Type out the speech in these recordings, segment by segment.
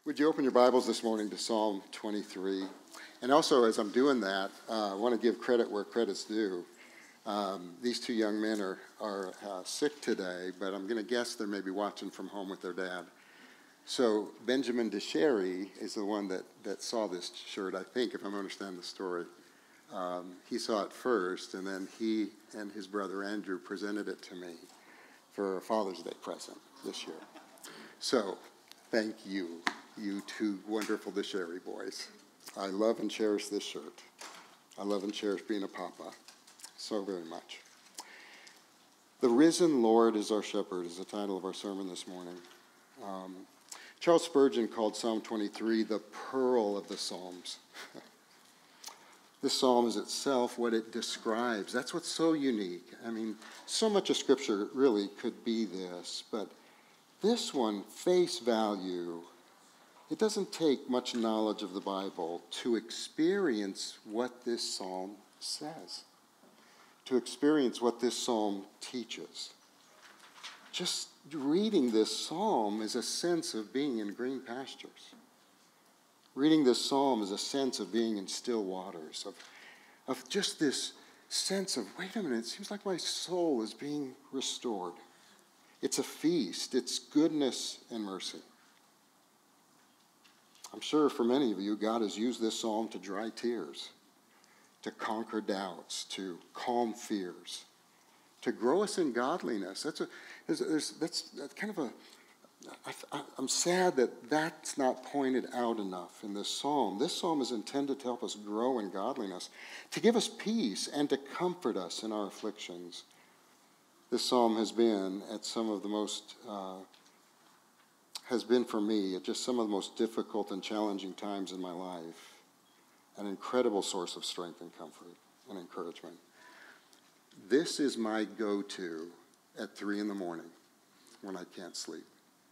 Would you open your Bibles this morning to Psalm 23? And also, as I'm doing that, I want to give credit where credit's due. These two young men are sick today, but I'm going to guess they're maybe watching from home with their dad. So Benjamin DeSherry is the one that saw this shirt, I think, if I'm understanding the story. He saw it first, and then he and his brother Andrew presented it to me for a Father's Day present this year. So, thank you, you two wonderful DeSherry boys. I love and cherish this shirt. I love and cherish being a papa so very much. The Risen Lord is Our Shepherd is the title of our sermon this morning. Charles Spurgeon called Psalm 23 the pearl of the Psalms. This psalm is itself what it describes. That's what's so unique. I mean, so much of Scripture really could be this, but this one, face value, it doesn't take much knowledge of the Bible to experience what this psalm says, to experience what this psalm teaches. Just reading this psalm is a sense of being in green pastures. Reading this psalm is a sense of being in still waters, of just this sense of, wait a minute, it seems like my soul is being restored. It's a feast. It's goodness and mercy. I'm sure for many of you, God has used this psalm to dry tears, to conquer doubts, to calm fears, to grow us in godliness. That's kind of a... I'm sad that that's not pointed out enough in this psalm. This psalm is intended to help us grow in godliness, to give us peace and to comfort us in our afflictions. This psalm has been has been for me at just some of the most difficult and challenging times in my life, an incredible source of strength and comfort and encouragement. This is my go-to at 3 in the morning when I can't sleep.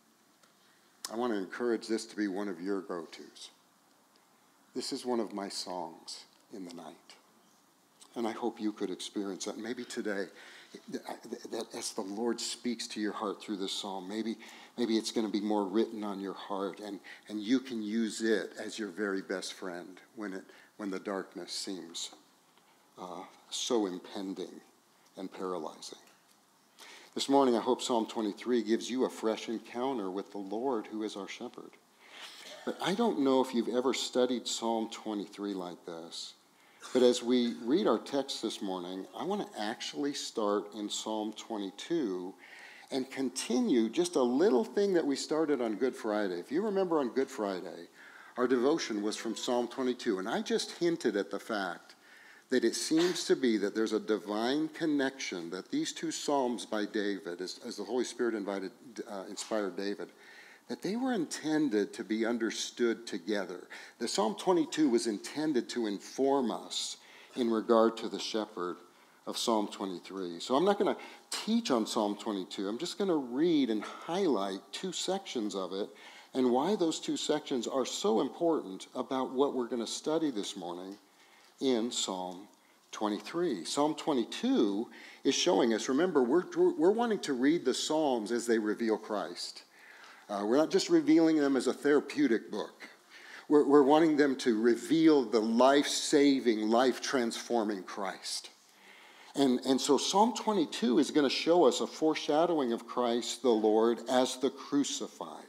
I want to encourage this to be one of your go-tos. This is one of my songs in the night. And I hope you could experience that. Maybe today, that as the Lord speaks to your heart through this psalm, maybe it's going to be more written on your heart, and you can use it as your very best friend when the darkness seems so impending and paralyzing. This morning, I hope Psalm 23 gives you a fresh encounter with the Lord who is our shepherd. But I don't know if you've ever studied Psalm 23 like this. But as we read our text this morning, I want to actually start in Psalm 22 and continue just a little thing that we started on Good Friday. If you remember on Good Friday, our devotion was from Psalm 22. And I just hinted at the fact that it seems to be that there's a divine connection, that these two psalms by David, as the Holy Spirit inspired David, that they were intended to be understood together. The Psalm 22 was intended to inform us in regard to the shepherd of Psalm 23. So I'm not going to teach on Psalm 22. I'm just going to read and highlight two sections of it and why those two sections are so important about what we're going to study this morning in Psalm 23. Psalm 22 is showing us, remember, we're wanting to read the Psalms as they reveal Christ. We're not just revealing them as a therapeutic book. We're wanting them to reveal the life-saving, life-transforming Christ. And so Psalm 22 is going to show us a foreshadowing of Christ the Lord as the crucified.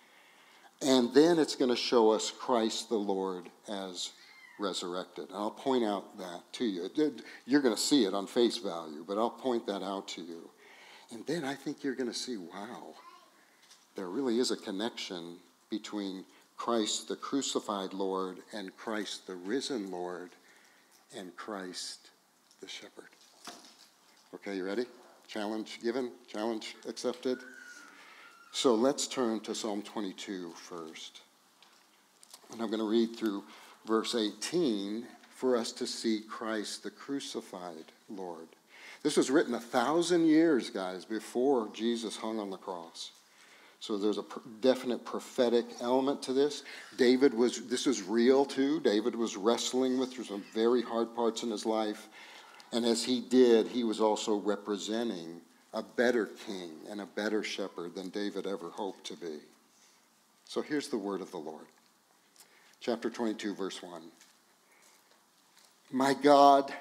And then it's going to show us Christ the Lord as resurrected. And I'll point out that to you. You're going to see it on face value, but I'll point that out to you. And then I think you're going to see, wow, there really is a connection between Christ the crucified Lord and Christ the risen Lord and Christ the shepherd. Okay, you ready? Challenge given? Challenge accepted? So let's turn to Psalm 22 first. And I'm going to read through verse 18 for us to see Christ the crucified Lord. This was written 1,000 years, guys, before Jesus hung on the cross. So there's a definite prophetic element to this. This was real too. David was wrestling with some very hard parts in his life. And as he did, he was also representing a better king and a better shepherd than David ever hoped to be. So here's the word of the Lord. Chapter 22, verse 1. My God,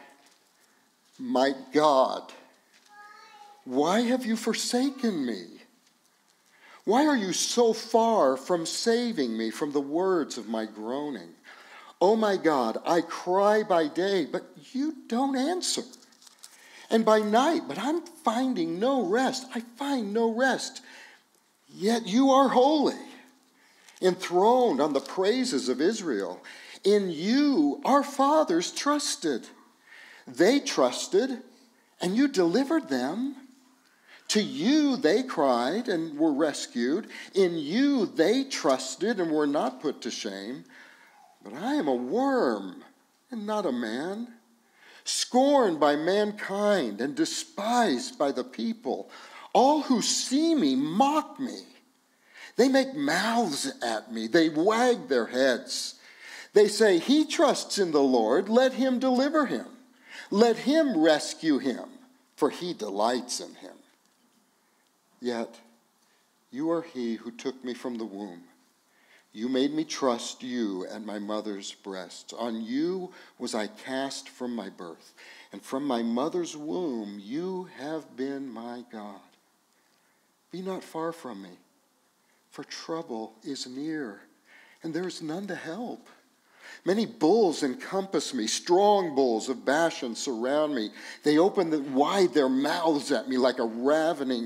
why have you forsaken me? Why are you so far from saving me from the words of my groaning? Oh my God, I cry by day, but you don't answer. And by night, but I'm finding no rest. I find no rest. Yet you are holy, enthroned on the praises of Israel. In you our fathers trusted. They trusted, and you delivered them. To you they cried and were rescued. In you they trusted and were not put to shame. But I am a worm and not a man, scorned by mankind and despised by the people. All who see me mock me. They make mouths at me. They wag their heads. They say, he trusts in the Lord. Let him deliver him. Let him rescue him, for he delights in him. Yet you are he who took me from the womb. You made me trust you at my mother's breast. On you was I cast from my birth, and from my mother's womb you have been my God. Be not far from me, for trouble is near, and there is none to help. Many bulls encompass me, strong bulls of Bashan surround me. They open wide their mouths at me like a ravening,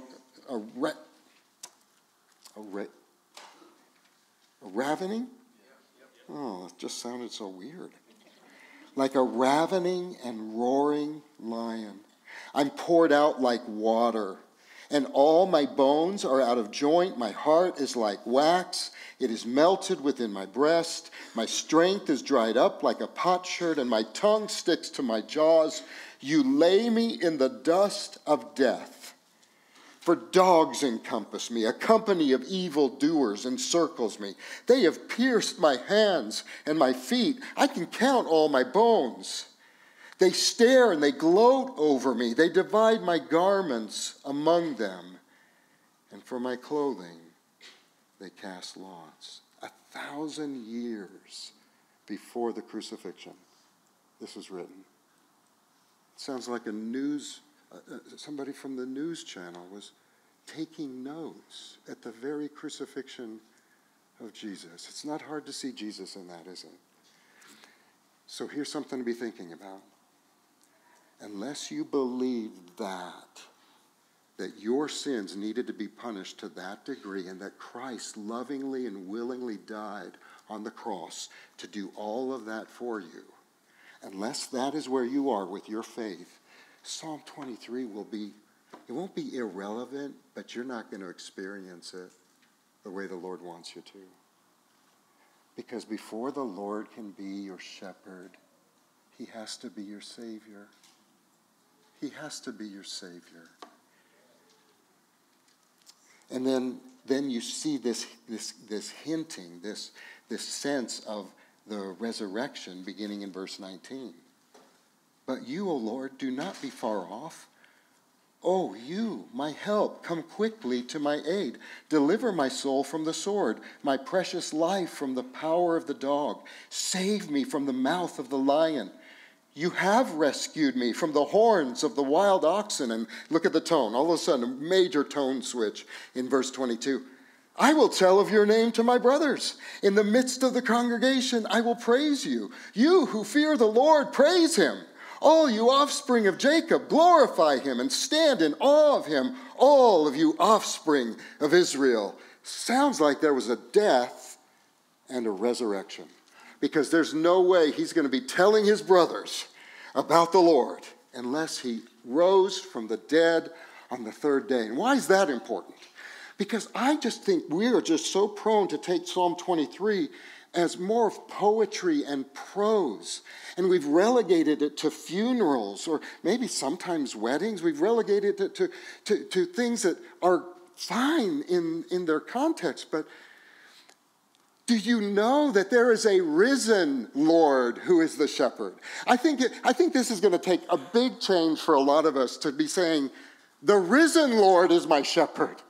ravening? Oh, it just sounded so weird. Like a ravening and roaring lion. I'm poured out like water, and all my bones are out of joint. My heart is like wax. It is melted within my breast. My strength is dried up like a potsherd, and my tongue sticks to my jaws. You lay me in the dust of death. For dogs encompass me, a company of evildoers encircles me. They have pierced my hands and my feet. I can count all my bones. They stare and they gloat over me. They divide my garments among them. And for my clothing, they cast lots. 1,000 years before the crucifixion, this was written. It sounds like somebody from the news channel was taking notes at the very crucifixion of Jesus. It's not hard to see Jesus in that, is it? So here's something to be thinking about. Unless you believed that your sins needed to be punished to that degree, and that Christ lovingly and willingly died on the cross to do all of that for you, unless that is where you are with your faith, Psalm 23 won't be irrelevant, but you're not going to experience it the way the Lord wants you to. Because before the Lord can be your shepherd, he has to be your Savior. He has to be your Savior. And then you see this hinting, this sense of the resurrection beginning in verse 19. But you, O Lord, do not be far off. O you, my help, come quickly to my aid. Deliver my soul from the sword, my precious life from the power of the dog. Save me from the mouth of the lion. You have rescued me from the horns of the wild oxen. And look at the tone. All of a sudden, a major tone switch in verse 22. I will tell of your name to my brothers. In the midst of the congregation, I will praise you. You who fear the Lord, praise him. All you offspring of Jacob, glorify him and stand in awe of him, all of you offspring of Israel. Sounds like there was a death and a resurrection, because there's no way he's going to be telling his brothers about the Lord unless he rose from the dead on the third day. And why is that important? Because I just think we are just so prone to take Psalm 23 as more of poetry and prose. And we've relegated it to funerals or maybe sometimes weddings. We've relegated it to things that are fine in their context. But do you know that there is a risen Lord who is the shepherd? I think this is going to take a big change for a lot of us to be saying, the risen Lord is my shepherd.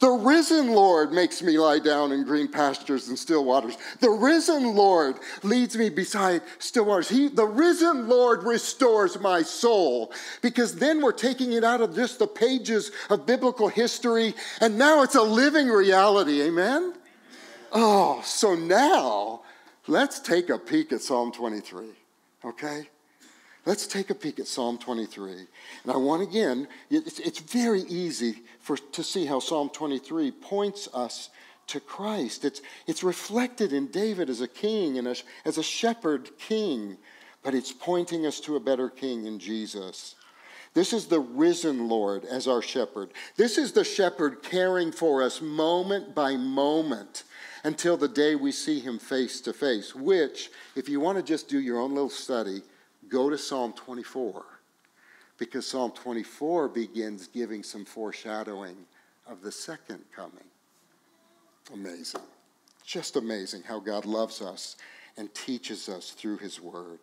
The risen Lord makes me lie down in green pastures and still waters. The risen Lord leads me beside still waters. The risen Lord restores my soul, because then we're taking it out of just the pages of biblical history, and now it's a living reality. Amen? Oh, so now let's take a peek at Psalm 23, okay? Let's take a peek at Psalm 23. And I want, again, it's very easy to see how Psalm 23 points us to Christ. It's reflected in David as a king and as a shepherd king, but it's pointing us to a better king in Jesus. This is the risen Lord as our shepherd. This is the shepherd caring for us moment by moment until the day we see him face to face, which, if you want to just do your own little study, go to Psalm 24, because Psalm 24 begins giving some foreshadowing of the second coming. Amazing. Just amazing how God loves us and teaches us through his word.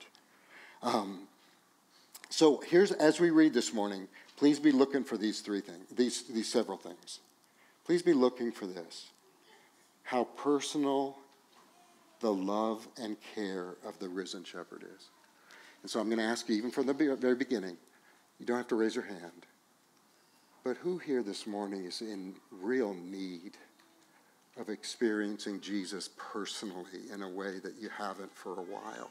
So here's, as we read this morning, please be looking for these three things, these several things. Please be looking for this. How personal the love and care of the risen shepherd is. And so I'm going to ask you, even from the very beginning, you don't have to raise your hand, but who here this morning is in real need of experiencing Jesus personally in a way that you haven't for a while?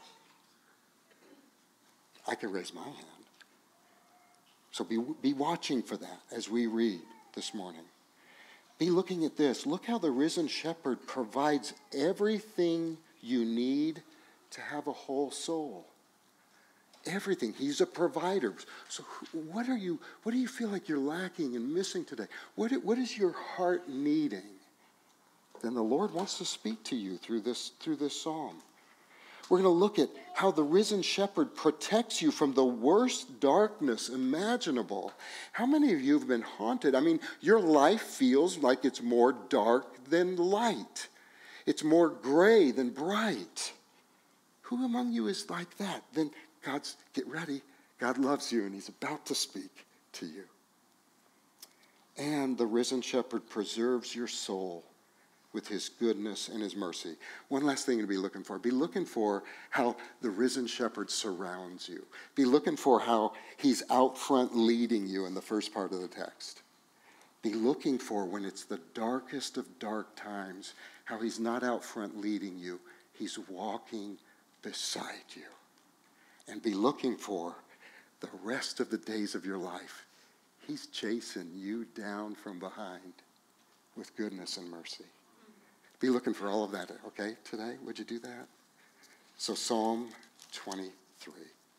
I can raise my hand. So be watching for that as we read this morning. Be looking at this. Look how the risen shepherd provides everything you need to have a whole soul. Everything. He's a provider. So what do you feel like you're lacking and missing today? What is your heart needing? Then the Lord wants to speak to you through this psalm. We're going to look at how the risen shepherd protects you from the worst darkness imaginable. How many of you have been haunted? I mean, your life feels like it's more dark than light. It's more gray than bright. Who among you is like that? Then get ready. God loves you, and he's about to speak to you. And the risen shepherd preserves your soul with his goodness and his mercy. One last thing to be looking for. Be looking for how the risen shepherd surrounds you. Be looking for how he's out front leading you in the first part of the text. Be looking for, when it's the darkest of dark times, how he's not out front leading you. He's walking beside you. And be looking for the rest of the days of your life. He's chasing you down from behind with goodness and mercy. Be looking for all of that, okay, today? Would you do that? So Psalm 23.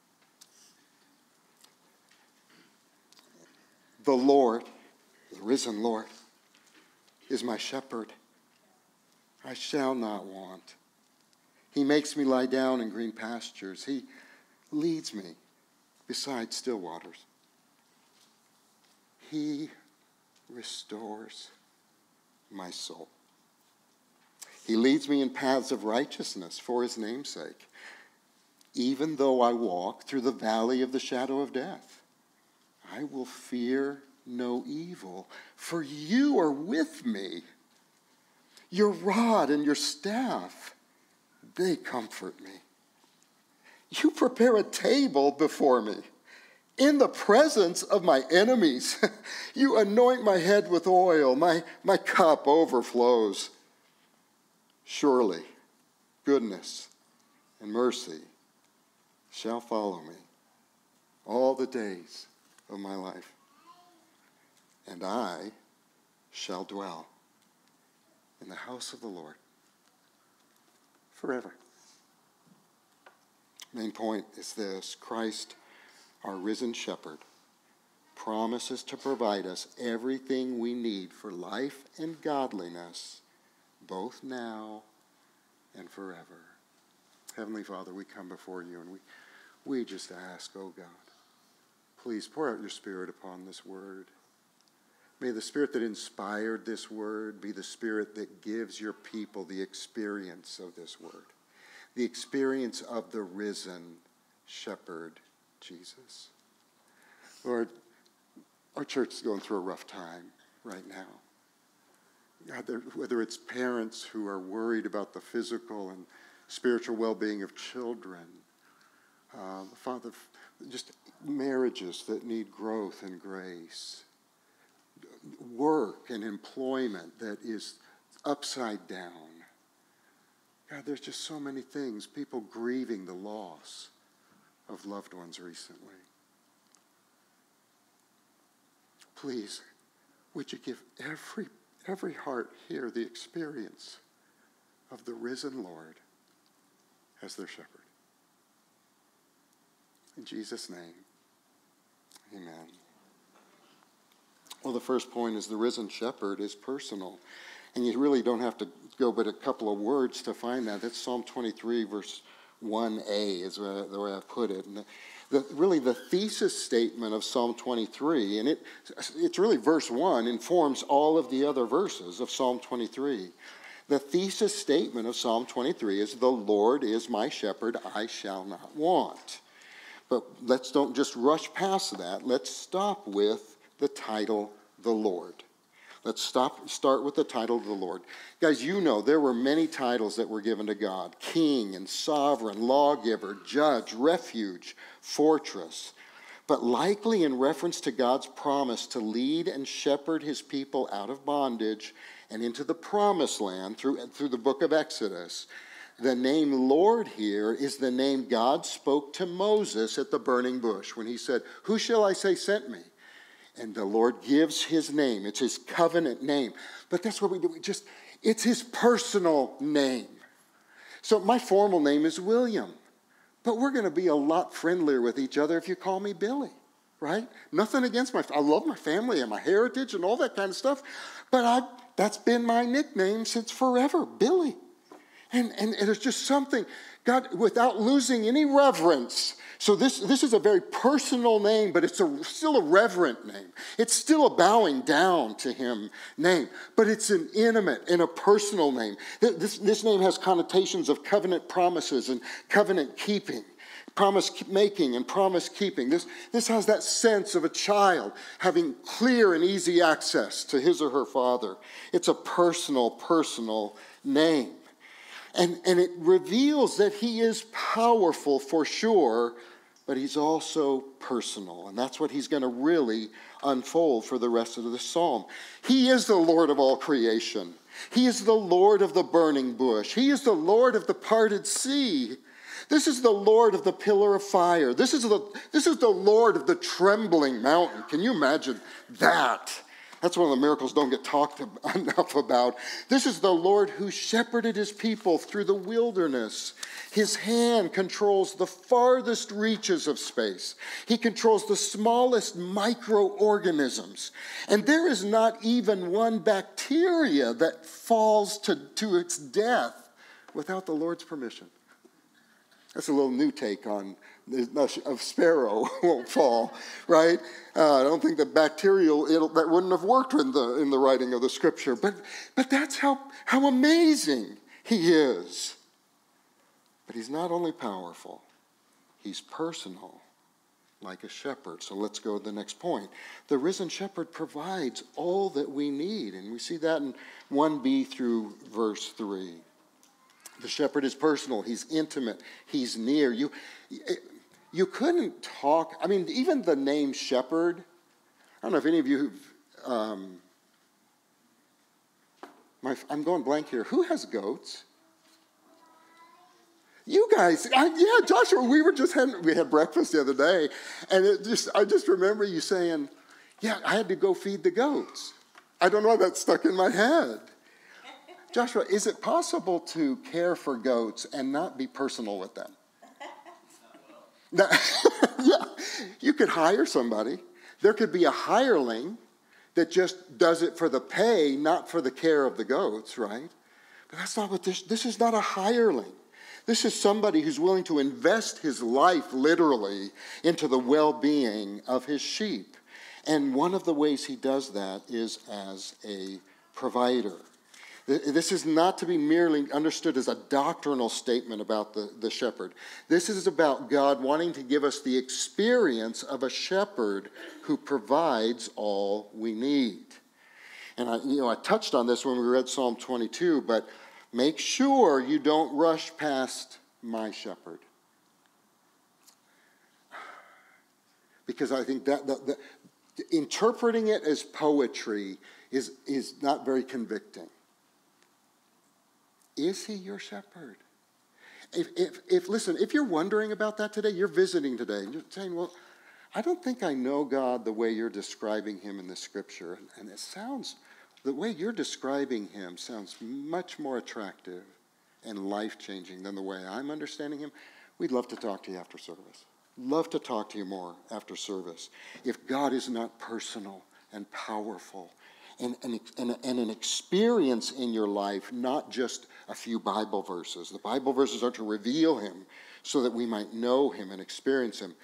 The Lord, the risen Lord, is my shepherd. I shall not want. He makes me lie down in green pastures. He leads me beside still waters. He restores my soul. He leads me in paths of righteousness for his name's sake. Even though I walk through the valley of the shadow of death, I will fear no evil, for you are with me. Your rod and your staff, they comfort me. You prepare a table before me in the presence of my enemies. You anoint my head with oil. My cup overflows. Surely, goodness and mercy shall follow me all the days of my life, and I shall dwell in the house of the Lord forever. Main point is this: Christ, our risen shepherd, promises to provide us everything we need for life and godliness, both now and forever. Heavenly Father, we come before you, and we just ask, oh God, please pour out your Spirit upon this word. May the Spirit that inspired this word be the Spirit that gives your people the experience of this word, the experience of the risen shepherd, Jesus. Lord, our church is going through a rough time right now. God, whether it's parents who are worried about the physical and spiritual well-being of children, Father, just marriages that need growth and grace, work and employment that is upside down. God, there's just so many things, people grieving the loss of loved ones recently. Please, would you give every heart here the experience of the risen Lord as their shepherd. In Jesus' name, amen. Well, the first point is the risen shepherd is personal. And you really don't have to go but a couple of words to find that. That's Psalm 23, verse 1a is the way I've put it. And really the thesis statement of Psalm 23, and it's really verse 1, informs all of the other verses of Psalm 23. The thesis statement of Psalm 23 is, the Lord is my shepherd, I shall not want. But let's don't just rush past that. Let's stop with the title, the Lord. Let's start with the title of the Lord. Guys, you know there were many titles that were given to God. King and sovereign, lawgiver, judge, refuge, fortress. But likely in reference to God's promise to lead and shepherd his people out of bondage and into the promised land through the book of Exodus, the name Lord here is the name God spoke to Moses at the burning bush when he said, "Who shall I say sent me?" And the Lord gives his name. It's his covenant name. But that's what we do. It's his personal name. So my formal name is William. But we're going to be a lot friendlier with each other if you call me Billy, right? Nothing against I love my family and my heritage and all that kind of stuff. But that's been my nickname since forever, Billy. And there's just something, God, without losing any reverence. So this is a very personal name, but it's still a reverent name. It's still a bowing down to him name, but it's an intimate and a personal name. This name has connotations of covenant promises and covenant keeping, promise making and promise keeping. This has that sense of a child having clear and easy access to his or her father. It's a personal name. And it reveals that he is powerful for sure, but he's also personal. And that's what he's going to really unfold for the rest of the psalm. He is the Lord of all creation. He is the Lord of the burning bush. He is the Lord of the parted sea. This is the Lord of the pillar of fire. This is the Lord of the trembling mountain. Can you imagine that? That's one of the miracles don't get talked enough about. This is the Lord who shepherded his people through the wilderness. His hand controls the farthest reaches of space. He controls the smallest microorganisms. And there is not even one bacteria that falls to its death without the Lord's permission. That's a little new take on a sparrow won't fall, right? I don't think that that wouldn't have worked in the writing of the scripture. But that's how amazing he is. But he's not only powerful, he's personal, like a shepherd. So let's go to the next point. The risen shepherd provides all that we need. And we see that in 1b through verse 3. The shepherd is personal. He's intimate. He's near. You couldn't talk. I mean, even the name shepherd, I don't know if any of you I'm going blank here. Who has goats? You guys, yeah, Joshua, we had breakfast the other day, and I just remember you saying, yeah, I had to go feed the goats. I don't know why that stuck in my head. Joshua, is it possible to care for goats and not be personal with them? Now, yeah, you could hire somebody. There could be a hireling that just does it for the pay, not for the care of the goats, right? But that's not what this is not a hireling. This is somebody who's willing to invest his life literally into the well-being of his sheep. And one of the ways he does that is as a provider. This is not to be merely understood as a doctrinal statement about the shepherd. This is about God wanting to give us the experience of a shepherd who provides all we need. And I touched on this when we read Psalm 22, but make sure you don't rush past my shepherd. Because I think that interpreting it as poetry is not very convicting. Is he your shepherd? If you're wondering about that today, you're visiting today, and you're saying, well, I don't think I know God the way you're describing him in the scripture. And the way you're describing him sounds much more attractive and life-changing than the way I'm understanding him. We'd love to talk to you after service. Love to talk to you more after service. If God is not personal and powerful and an experience in your life, not just a few Bible verses. The Bible verses are to reveal him so that we might know him and experience him.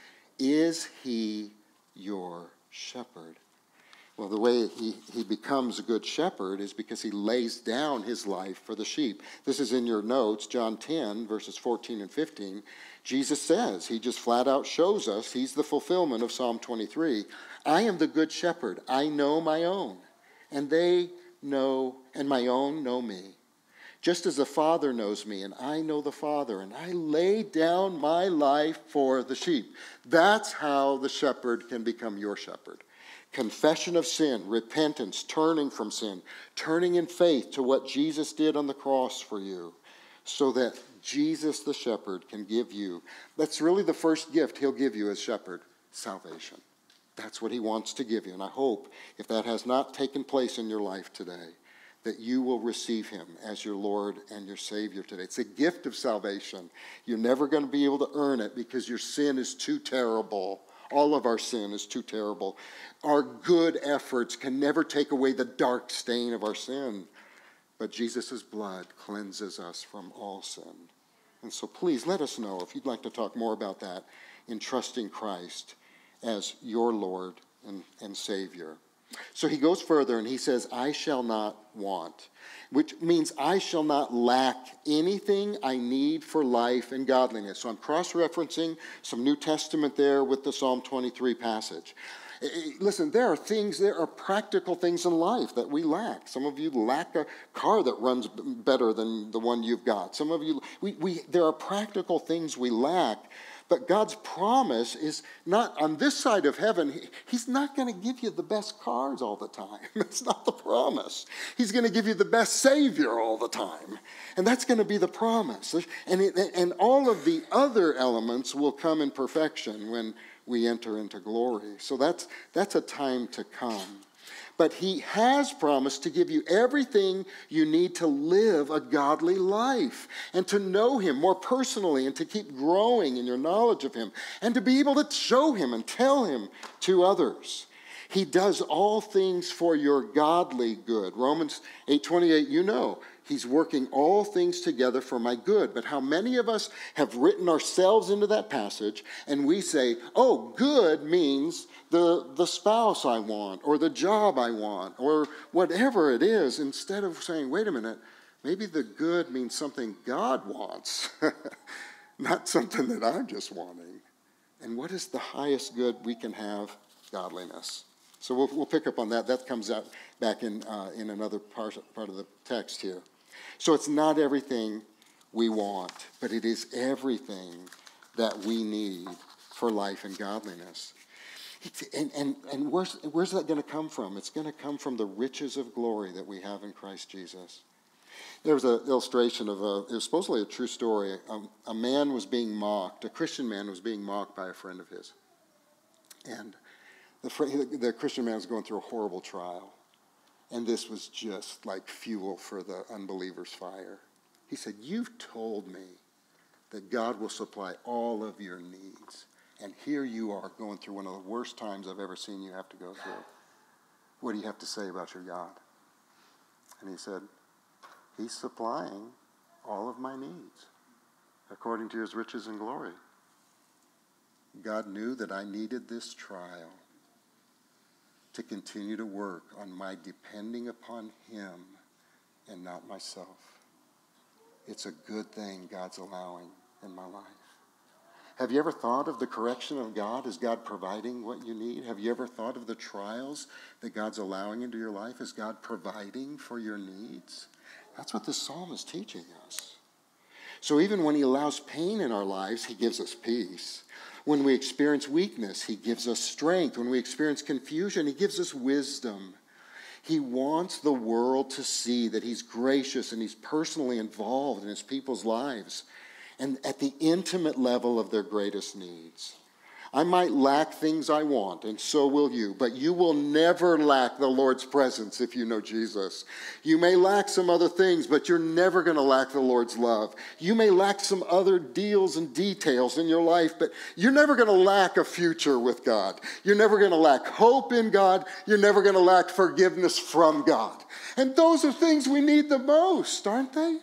Is he your shepherd? Well, the way he becomes a good shepherd is because he lays down his life for the sheep. This is in your notes, John 10, verses 14 and 15. Jesus says, he just flat out shows us, he's the fulfillment of Psalm 23. I am the good shepherd. I know my own, and they know, and my own know me. Just as the Father knows me, and I know the Father, and I lay down my life for the sheep. That's how the shepherd can become your shepherd. Confession of sin, repentance, turning from sin, turning in faith to what Jesus did on the cross for you, so that Jesus the shepherd can give you. That's really the first gift he'll give you as shepherd, salvation. That's what he wants to give you. And I hope, if that has not taken place in your life today, that you will receive him as your Lord and your Savior today. It's a gift of salvation. You're never going to be able to earn it because your sin is too terrible. All of our sin is too terrible. Our good efforts can never take away the dark stain of our sin. But Jesus' blood cleanses us from all sin. And so please let us know if you'd like to talk more about that in trusting Christ as your Lord and Savior. So he goes further and he says, I shall not want, which means I shall not lack anything I need for life and godliness. So I'm cross-referencing some New Testament there with the Psalm 23 passage. Listen, there are practical things in life that we lack. Some of you lack a car that runs better than the one you've got. Some of you, there are practical things we lack. But God's promise is not on this side of heaven. He's not going to give you the best cars all the time. That's not the promise. He's going to give you the best Savior all the time. And that's going to be the promise. And all of the other elements will come in perfection when we enter into glory. So that's a time to come. But he has promised to give you everything you need to live a godly life and to know him more personally and to keep growing in your knowledge of him and to be able to show him and tell him to others. He does all things for your godly good. Romans 8:28, you know, he's working all things together for my good. But how many of us have written ourselves into that passage and we say, oh, good means the spouse I want or the job I want or whatever it is, instead of saying, wait a minute, maybe the good means something God wants, not something that I'm just wanting. And what is the highest good we can have? Godliness. So we'll pick up on that. That comes out back in another part of the text here. So it's not everything we want, but it is everything that we need for life and godliness. And where's that going to come from? It's going to come from the riches of glory that we have in Christ Jesus. There was an illustration of it was supposedly a true story. A man was being mocked. A Christian man was being mocked by a friend of his. And the Christian man was going through a horrible trial. And this was just like fuel for the unbeliever's fire. He said, you've told me that God will supply all of your needs. And here you are going through one of the worst times I've ever seen you have to go through. What do you have to say about your God? And he said, he's supplying all of my needs according to his riches and glory. God knew that I needed this trial to continue to work on my depending upon him and not myself. It's a good thing God's allowing in my life. Have you ever thought of the correction of God? Is God providing what you need? Have you ever thought of the trials that God's allowing into your life? Is God providing for your needs? That's what this psalm is teaching us. So even when he allows pain in our lives, he gives us peace. When we experience weakness, he gives us strength. When we experience confusion, he gives us wisdom. He wants the world to see that he's gracious and he's personally involved in his people's lives and at the intimate level of their greatest needs. I might lack things I want, and so will you, but you will never lack the Lord's presence if you know Jesus. You may lack some other things, but you're never going to lack the Lord's love. You may lack some other deals and details in your life, but you're never going to lack a future with God. You're never going to lack hope in God. You're never going to lack forgiveness from God. And those are things we need the most, aren't they?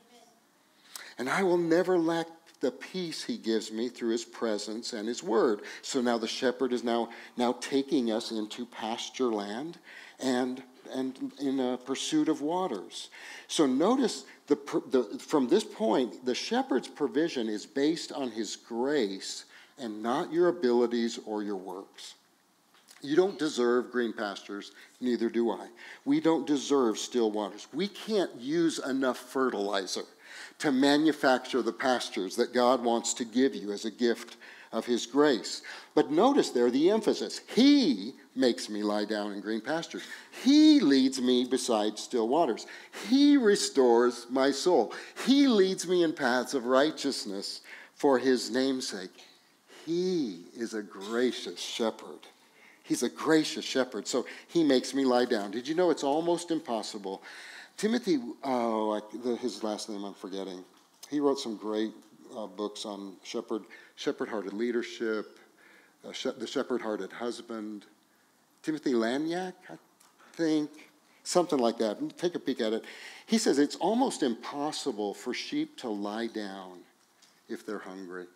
And I will never lack the peace he gives me through his presence and his word. So now the shepherd is now taking us into pasture land and in a pursuit of waters. So notice from this point, the shepherd's provision is based on his grace and not your abilities or your works. You don't deserve green pastures, neither do I. We don't deserve still waters. We can't use enough fertilizer to manufacture the pastures that God wants to give you as a gift of his grace. But notice there the emphasis. He makes me lie down in green pastures. He leads me beside still waters. He restores my soul. He leads me in paths of righteousness for his name's sake. He is a gracious shepherd. He's a gracious shepherd, so he makes me lie down. Did you know it's almost impossible? Timothy, his last name I'm forgetting. He wrote some great books on shepherd-hearted leadership, the shepherd-hearted husband. Timothy Laniak, I think, something like that. Take a peek at it. He says it's almost impossible for sheep to lie down if they're hungry.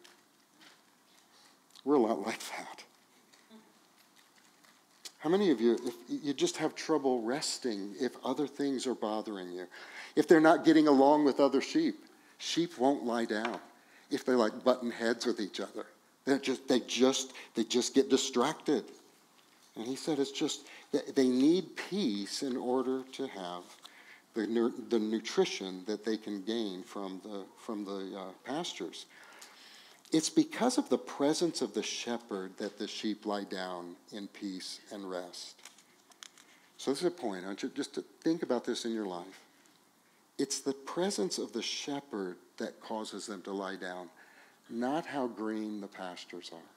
We're a lot like that. How many of you, if you just have trouble resting if other things are bothering you? If they're not getting along with other sheep, sheep won't lie down. If they like button heads with each other, they just get distracted. And he said it's just they need peace in order to have the nutrition that they can gain from the pastures. It's because of the presence of the shepherd that the sheep lie down in peace and rest. So this is a point. I want you just to think about this in your life. It's the presence of the shepherd that causes them to lie down, not how green the pastures are.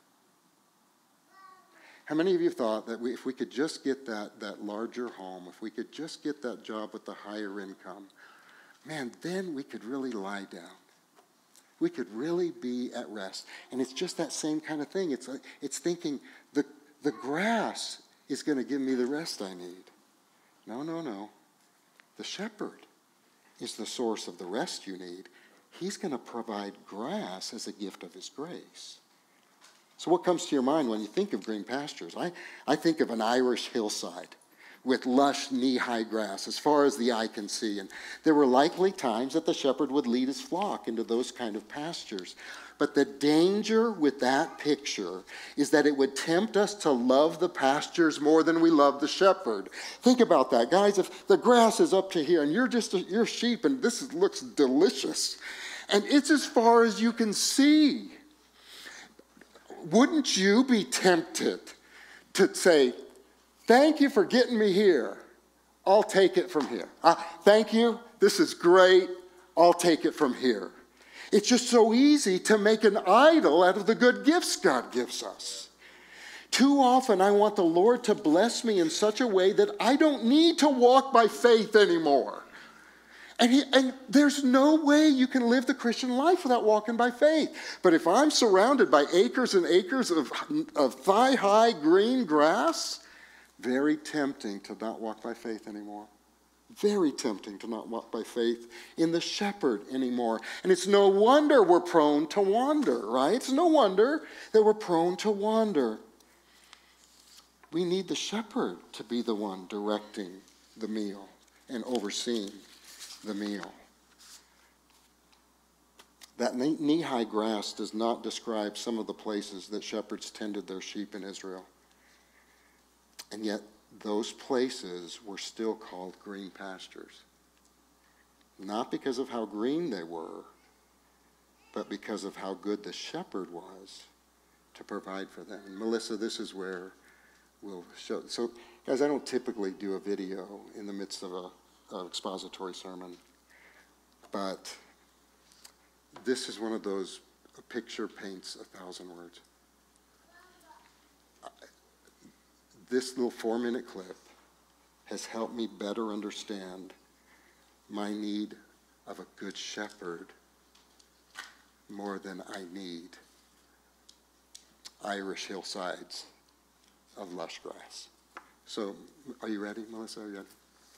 How many of you thought that if we could just get that larger home, if we could just get that job with the higher income, man, then we could really lie down. We could really be at rest. And it's just that same kind of thing. It's thinking the grass is going to give me the rest I need. No. The shepherd is the source of the rest you need. He's going to provide grass as a gift of his grace. So what comes to your mind when you think of green pastures? I think of an Irish hillside with lush knee-high grass as far as the eye can see. And there were likely times that the shepherd would lead his flock into those kind of pastures. But the danger with that picture is that it would tempt us to love the pastures more than we love the shepherd. Think about that, guys. If the grass is up to here and you're sheep and this looks delicious, and it's as far as you can see, wouldn't you be tempted to say, thank you for getting me here. I'll take it from here. Thank you. This is great. I'll take it from here. It's just so easy to make an idol out of the good gifts God gives us. Too often I want the Lord to bless me in such a way that I don't need to walk by faith anymore. And there's no way you can live the Christian life without walking by faith. But if I'm surrounded by acres and acres of thigh-high green grass, very tempting to not walk by faith anymore. Very tempting to not walk by faith in the shepherd anymore. And it's no wonder we're prone to wander, right? It's no wonder that we're prone to wander. We need the shepherd to be the one directing the meal and overseeing the meal. That knee-high grass does not describe some of the places that shepherds tended their sheep in Israel. And yet, those places were still called green pastures. Not because of how green they were, but because of how good the shepherd was to provide for them. And Melissa, this is where we'll show. So, guys, I don't typically do a video in the midst of an expository sermon, but this is one of those, a picture paints 1,000 words. This little 4-minute clip has helped me better understand my need of a good shepherd more than I need Irish hillsides of lush grass. So, are you ready, Melissa? Are you ready?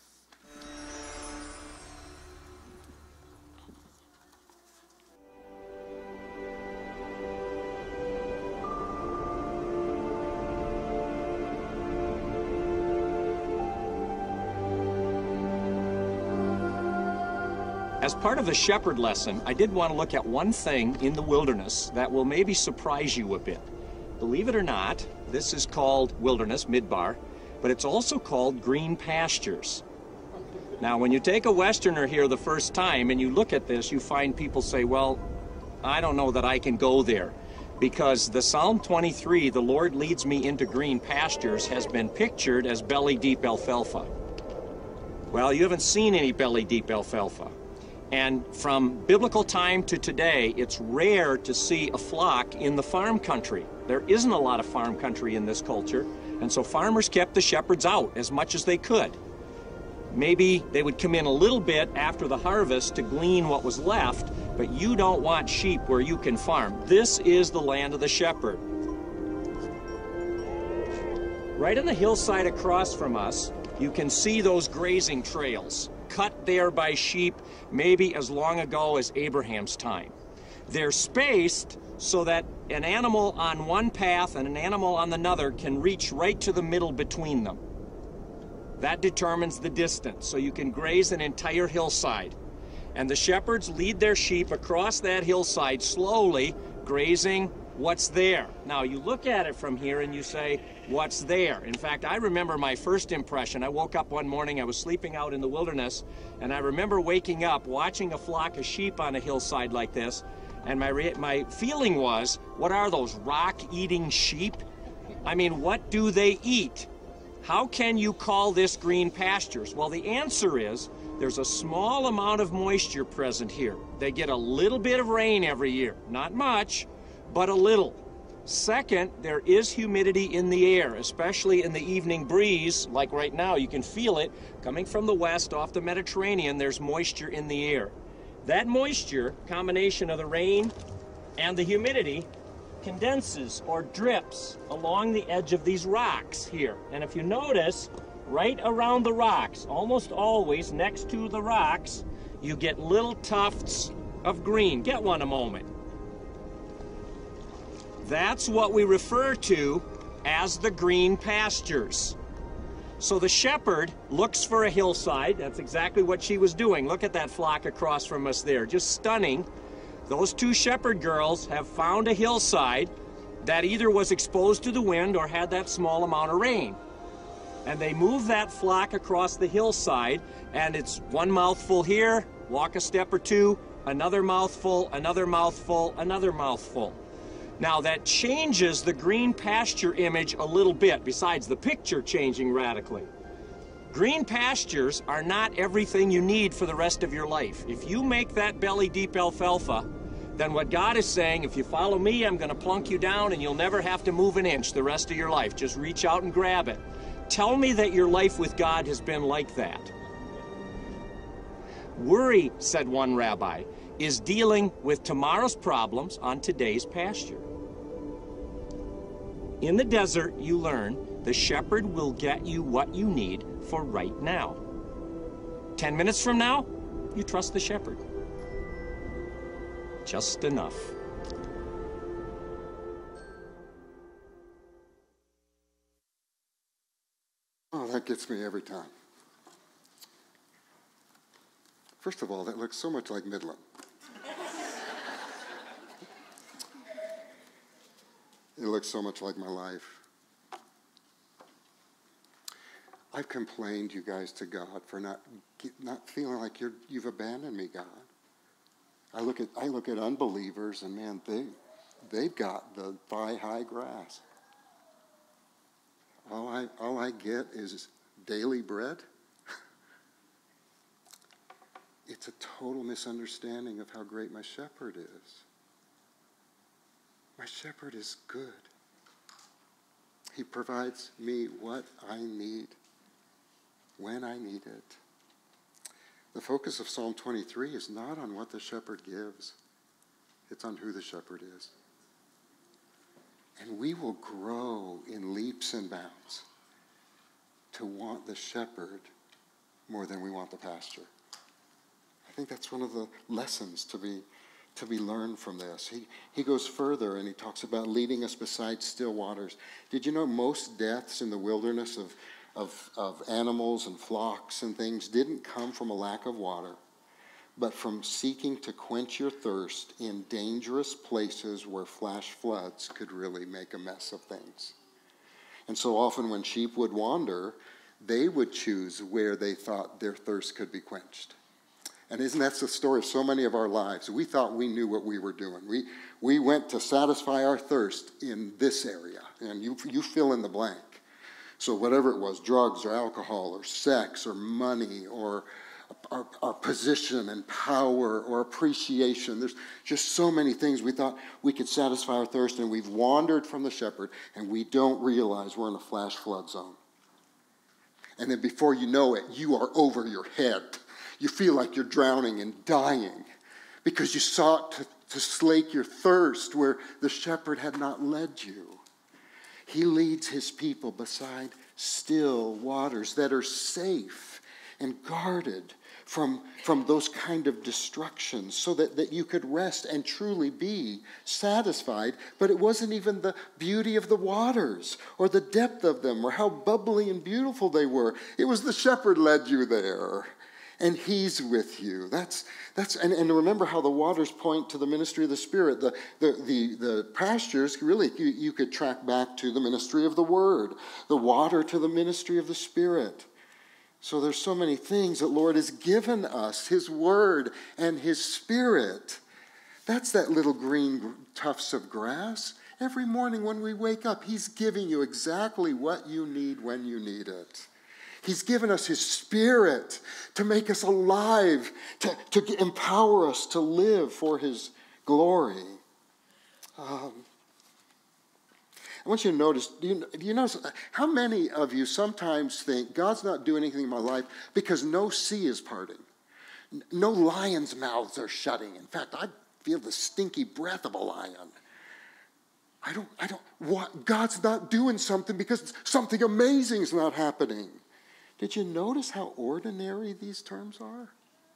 As part of the shepherd lesson, I did want to look at one thing in the wilderness that will maybe surprise you a bit. Believe it or not, this is called wilderness, midbar, but it's also called green pastures. Now, when you take a Westerner here the first time and you look at this, you find people say, well, I don't know that I can go there, because the Psalm 23, the Lord leads me into green pastures, has been pictured as belly-deep alfalfa. Well, you haven't seen any belly-deep alfalfa. And from biblical time to today, it's rare to see a flock in the farm country. There isn't a lot of farm country in this culture, and so farmers kept the shepherds out as much as they could. Maybe they would come in a little bit after the harvest to glean what was left, but you don't want sheep where you can farm. This is the land of the shepherd. Right on the hillside across from us, you can see those grazing trails, cut there by sheep maybe as long ago as Abraham's time. They're spaced so that an animal on one path and an animal on another can reach right to the middle between them. That determines the distance, so you can graze an entire hillside. And the shepherds lead their sheep across that hillside slowly, grazing what's there. Now, you look at it from here and you say, what's there? In fact, I remember my first impression. I woke up one morning, I was sleeping out in the wilderness, and I remember waking up, watching a flock of sheep on a hillside like this, and my feeling was, what are those, rock-eating sheep? I mean, what do they eat? How can you call this green pastures? Well, the answer is, there's a small amount of moisture present here. They get a little bit of rain every year. Not much, but a little. Second, there is humidity in the air, especially in the evening breeze, like right now. You can feel it coming from the west off the Mediterranean. There's moisture in the air. That moisture, combination of the rain and the humidity, condenses or drips along the edge of these rocks here. And if you notice, right around the rocks, almost always next to the rocks, you get little tufts of green. Get one a moment. That's what we refer to as the green pastures. So the shepherd looks for a hillside. That's exactly what she was doing. Look at that flock across from us there. Just stunning. Those two shepherd girls have found a hillside that either was exposed to the wind or had that small amount of rain. And they move that flock across the hillside, and it's one mouthful here, walk a step or two, another mouthful, another mouthful, another mouthful. Now that changes the green pasture image a little bit, besides the picture changing radically. Green pastures are not everything you need for the rest of your life. If you make that belly-deep alfalfa, then what God is saying, if you follow me, I'm going to plunk you down and you'll never have to move an inch the rest of your life. Just reach out and grab it. Tell me that your life with God has been like that. Worry, said one rabbi, is dealing with tomorrow's problems on today's pasture. In the desert, you learn the shepherd will get you what you need for right now. 10 minutes from now, you trust the shepherd. Just enough. Oh, that gets me every time. First of all, that looks so much like Midland. It looks so much like my life. I've complained, you guys, to God for not feeling like you've abandoned me, God. I look at unbelievers, and man, they've got the thigh-high grass. All I get is daily bread. It's a total misunderstanding of how great my shepherd is. My shepherd is good. He provides me what I need when I need it. The focus of Psalm 23 is not on what the shepherd gives. It's on who the shepherd is. And we will grow in leaps and bounds to want the shepherd more than we want the pasture. I think that's one of the lessons to be learned from this. He goes further and he talks about leading us beside still waters. Did you know most deaths in the wilderness of animals and flocks and things didn't come from a lack of water, but from seeking to quench your thirst in dangerous places where flash floods could really make a mess of things? And so often when sheep would wander, they would choose where they thought their thirst could be quenched. And isn't that the story of so many of our lives? We thought we knew what we were doing. We went to satisfy our thirst in this area, and you fill in the blank. So whatever it was, drugs or alcohol or sex or money or our position and power or appreciation. There's just so many things we thought we could satisfy our thirst, and we've wandered from the shepherd, and we don't realize we're in a flash flood zone. And then before you know it, you are over your head. You feel like you're drowning and dying because you sought to slake your thirst where the shepherd had not led you. He leads his people beside still waters that are safe and guarded from those kind of destructions so that you could rest and truly be satisfied. But it wasn't even the beauty of the waters or the depth of them or how bubbly and beautiful they were. It was the shepherd led you there. And he's with you. And remember how the waters point to the ministry of the Spirit. The pastures, really, you could track back to the ministry of the Word. The water to the ministry of the Spirit. So there's so many things that Lord has given us, his Word and his Spirit. That's that little green tufts of grass. Every morning when we wake up, he's giving you exactly what you need when you need it. He's given us his Spirit to make us alive, to empower us to live for his glory. I want you to notice, do you notice how many of you sometimes think God's not doing anything in my life because no sea is parting? No lions' mouths are shutting. In fact, I feel the stinky breath of a lion. God's not doing something because something amazing is not happening. Did you notice how ordinary these terms are?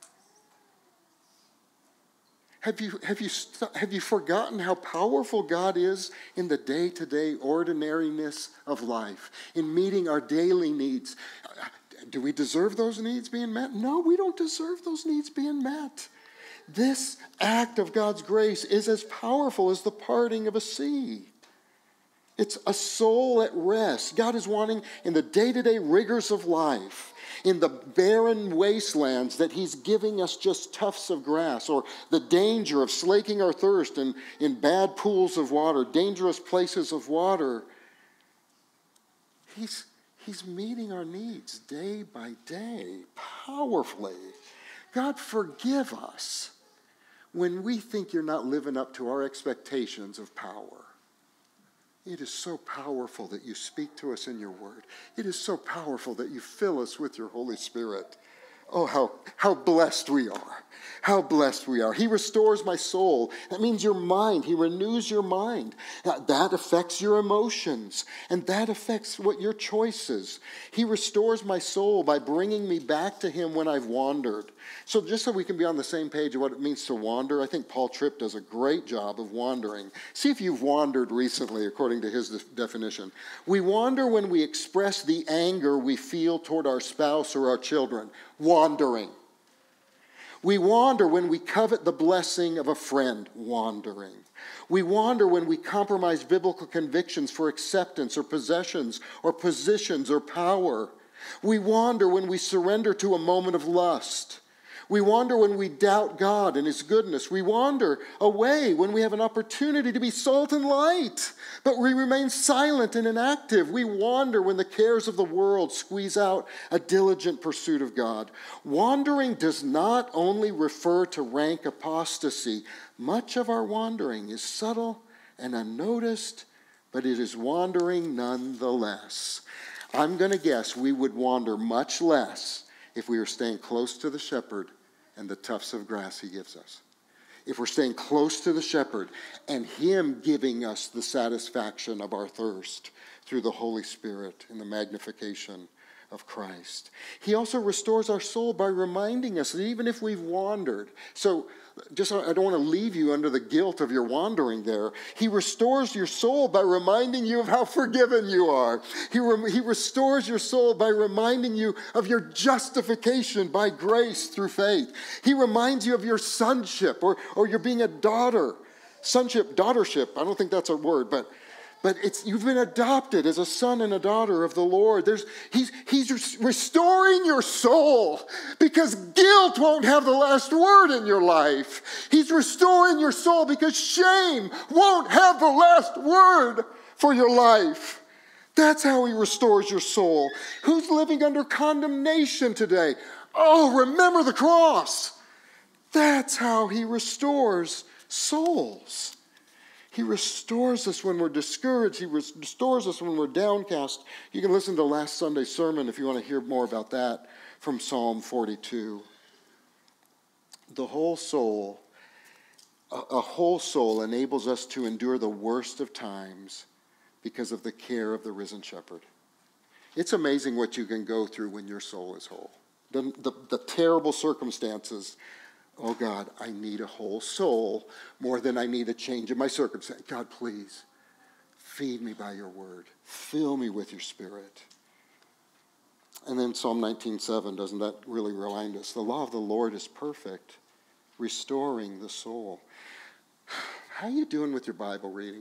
Have you forgotten how powerful God is in the day-to-day ordinariness of life, in meeting our daily needs? Do we deserve those needs being met? No, we don't deserve those needs being met. This act of God's grace is as powerful as the parting of a sea. It's a soul at rest. God is wanting in the day-to-day rigors of life, in the barren wastelands that he's giving us just tufts of grass, or the danger of slaking our thirst in bad pools of water, dangerous places of water. He's meeting our needs day by day, powerfully. God, forgive us when we think you're not living up to our expectations of power. It is so powerful that you speak to us in your word. It is so powerful that you fill us with your Holy Spirit. Oh, how blessed we are. How blessed we are. He restores my soul. That means your mind. He renews your mind. That affects your emotions. And that affects what your choices. He restores my soul by bringing me back to him when I've wandered. So just so we can be on the same page of what it means to wander, I think Paul Tripp does a great job of wandering. See if you've wandered recently, according to his definition. We wander when we express the anger we feel toward our spouse or our children. Wandering. We wander when we covet the blessing of a friend, wandering. We wander when we compromise biblical convictions for acceptance or possessions or positions or power. We wander when we surrender to a moment of lust. We wander when we doubt God and His goodness. We wander away when we have an opportunity to be salt and light, but we remain silent and inactive. We wander when the cares of the world squeeze out a diligent pursuit of God. Wandering does not only refer to rank apostasy. Much of our wandering is subtle and unnoticed, but it is wandering nonetheless. I'm going to guess we would wander much less if we were staying close to the shepherd and the tufts of grass He gives us. If we're staying close to the shepherd and Him giving us the satisfaction of our thirst through the Holy Spirit and the magnification of Christ. He also restores our soul by reminding us that even if we've wandered, so just I don't want to leave you under the guilt of your wandering there. He restores your soul by reminding you of how forgiven you are. He restores your soul by reminding you of your justification by grace through faith. He reminds you of your sonship or your being a daughter. Sonship, daughtership, I don't think that's a word, but you've been adopted as a son and a daughter of the Lord. He's restoring your soul because guilt won't have the last word in your life. He's restoring your soul because shame won't have the last word for your life. That's how He restores your soul. Who's living under condemnation today? Oh, remember the cross. That's how He restores souls. He restores us when we're discouraged. He restores us when we're downcast. You can listen to last Sunday's sermon if you want to hear more about that from Psalm 42. The whole soul, a whole soul enables us to endure the worst of times because of the care of the risen shepherd. It's amazing what you can go through when your soul is whole. The terrible circumstances. Oh God, I need a whole soul more than I need a change in my circumstance. God, please, feed me by your word. Fill me with your Spirit. And then Psalm 19:7, doesn't that really remind us? The law of the Lord is perfect, restoring the soul. How are you doing with your Bible reading?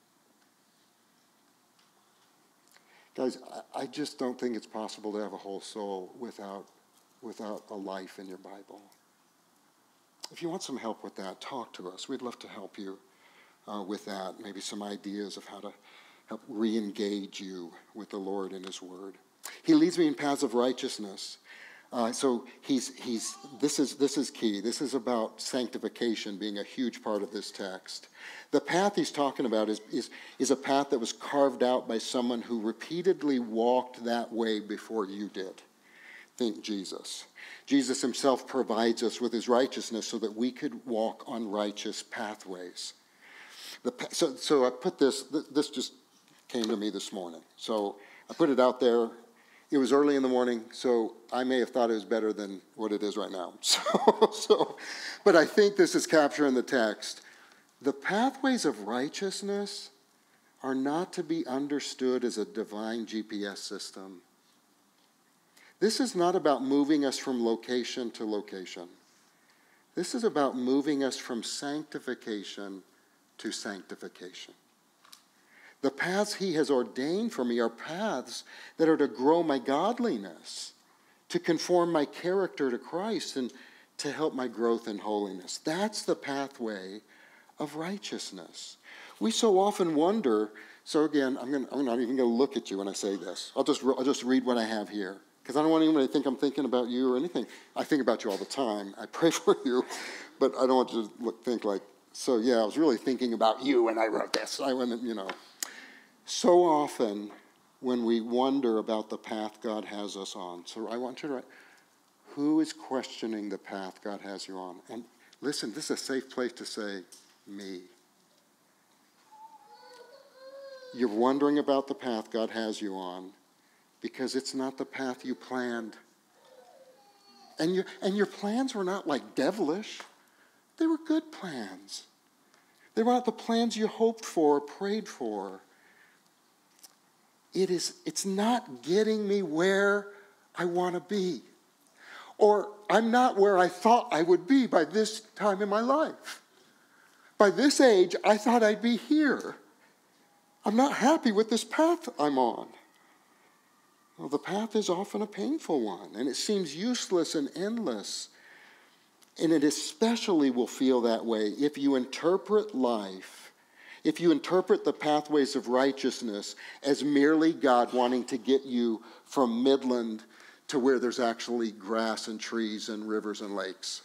Guys, I just don't think it's possible to have a whole soul without a life in your Bible. If you want some help with that, talk to us. We'd love to help you with that. Maybe some ideas of how to help re-engage you with the Lord and His Word. He leads me in paths of righteousness. So this is key. This is about sanctification being a huge part of this text. The path he's talking about is a path that was carved out by someone who repeatedly walked that way before you did. Think Jesus. Jesus Himself provides us with His righteousness so that we could walk on righteous pathways. So I put this just came to me this morning. So I put it out there. It was early in the morning, so I may have thought it was better than what it is right now. But I think this is capturing the text. The pathways of righteousness are not to be understood as a divine GPS system. This is not about moving us from location to location. This is about moving us from sanctification to sanctification. The paths He has ordained for me are paths that are to grow my godliness, to conform my character to Christ, and to help my growth in holiness. That's the pathway of righteousness. We so often wonder, so again, I'm not even going to look at you when I say this. I'll just read what I have here. Because I don't want anybody to think I'm thinking about you or anything. I think about you all the time. I pray for you. But I don't want you to think like, so yeah, I was really thinking about you when I wrote this. So often when we wonder about the path God has us on. So I want you to write, who is questioning the path God has you on? And listen, this is a safe place to say, me. You're wondering about the path God has you on because it's not the path you planned. And your plans were not like devilish. They were good plans. They were not the plans you hoped for or prayed for. It's not getting me where I want to be. Or I'm not where I thought I would be by this time in my life. By this age, I thought I'd be here. I'm not happy with this path I'm on. Well, the path is often a painful one, and it seems useless and endless. And it especially will feel that way if you interpret life, if you interpret the pathways of righteousness as merely God wanting to get you from Midland to where there's actually grass and trees and rivers and lakes.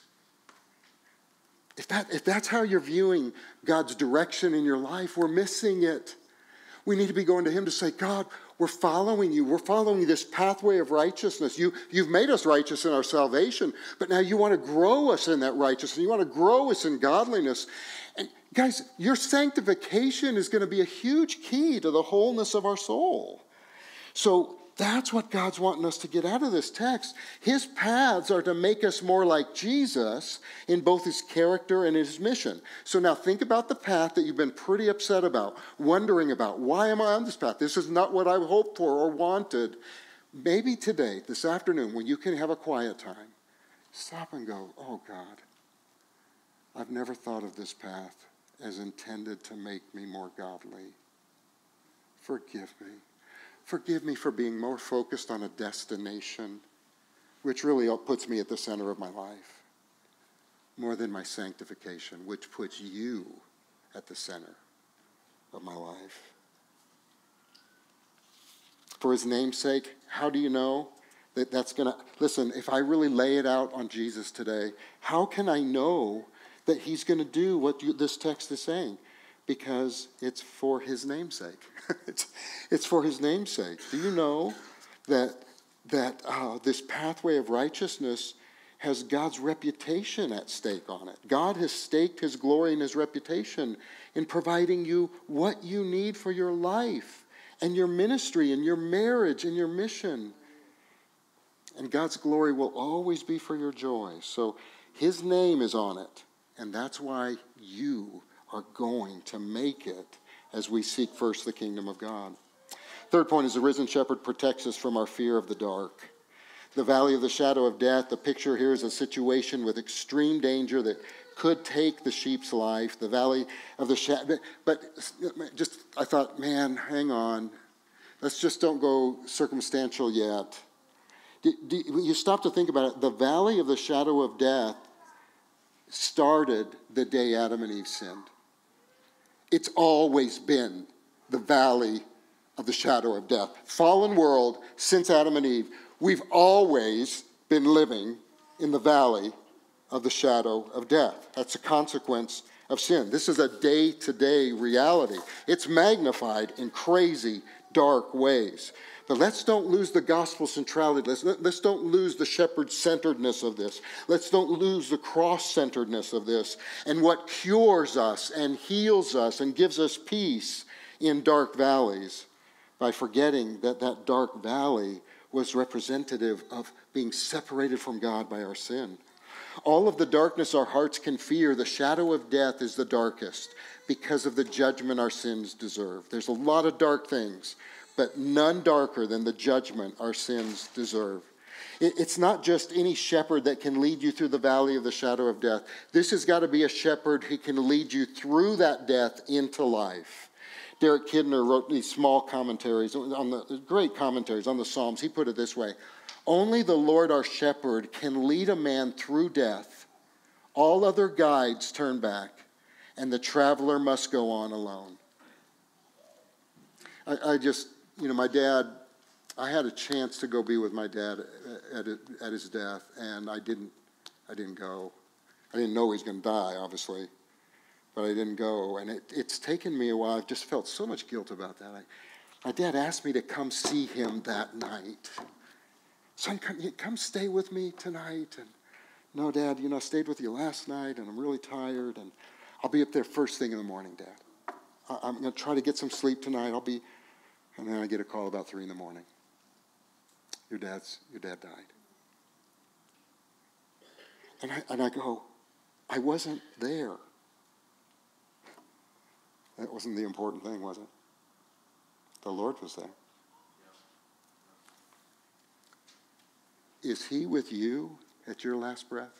If that's how you're viewing God's direction in your life, we're missing it. We need to be going to him to say, God, we're following you. We're following this pathway of righteousness. You've made us righteous in our salvation, but now you want to grow us in that righteousness. You want to grow us in godliness. And guys, your sanctification is going to be a huge key to the wholeness of our soul. So that's what God's wanting us to get out of this text. His paths are to make us more like Jesus in both his character and his mission. So now think about the path that you've been pretty upset about, wondering about, why am I on this path? This is not what I hoped for or wanted. Maybe today, this afternoon, when you can have a quiet time, stop and go, oh God, I've never thought of this path as intended to make me more godly. Forgive me. Forgive me for being more focused on a destination, which really puts me at the center of my life, more than my sanctification, which puts you at the center of my life. For his name's sake, how do you know that that's going to... Listen, if I really lay it out on Jesus today, how can I know that he's going to do what this text is saying? Because it's for his name's sake. It's for his name's sake. Do you know that this pathway of righteousness has God's reputation at stake on it? God has staked his glory and his reputation in providing you what you need for your life and your ministry and your marriage and your mission. And God's glory will always be for your joy. So his name is on it. And that's why you are going to make it as we seek first the kingdom of God. Third point is the risen shepherd protects us from our fear of the dark. The valley of the shadow of death, the picture here is a situation with extreme danger that could take the sheep's life. The valley of the shadow, but just, I thought, man, hang on. Let's just don't go circumstantial yet. You stop to think about it. The valley of the shadow of death started the day Adam and Eve sinned. It's always been the valley of the shadow of death. Fallen world, since Adam and Eve, we've always been living in the valley of the shadow of death. That's a consequence of sin. This is a day-to-day reality. It's magnified in crazy, dark ways. But let's don't lose the gospel centrality. Let's don't lose the shepherd-centeredness of this. Let's don't lose the cross-centeredness of this. And what cures us and heals us and gives us peace in dark valleys by forgetting that that dark valley was representative of being separated from God by our sin. All of the darkness our hearts can fear, the shadow of death is the darkest because of the judgment our sins deserve. There's a lot of dark things, but none darker than the judgment our sins deserve. It's not just any shepherd that can lead you through the valley of the shadow of death. This has got to be a shepherd who can lead you through that death into life. Derek Kidner wrote these small commentaries, great commentaries on the Psalms. He put it this way: only the Lord our shepherd can lead a man through death. All other guides turn back, and the traveler must go on alone. My dad, I had a chance to go be with my dad at his death, and I didn't go. I didn't know he was going to die, obviously, but I didn't go. And it's taken me a while. I've just felt so much guilt about that. My dad asked me to come see him that night. Son, come stay with me tonight. And no, Dad, I stayed with you last night, and I'm really tired, and I'll be up there first thing in the morning, Dad. I'm going to try to get some sleep tonight. And then I get a call about 3 a.m. Your dad died. And I go, I wasn't there. That wasn't the important thing, was it? The Lord was there. Is he with you at your last breath?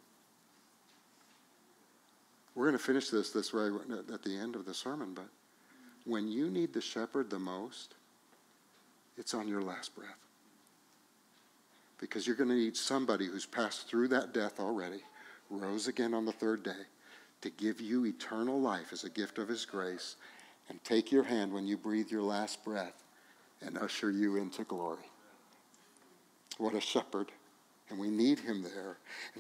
We're going to finish this way at the end of the sermon, but when you need the shepherd the most, it's on your last breath. Because you're going to need somebody who's passed through that death already, rose again on the third day, to give you eternal life as a gift of his grace, and take your hand when you breathe your last breath and usher you into glory. What a shepherd. And we need him there. And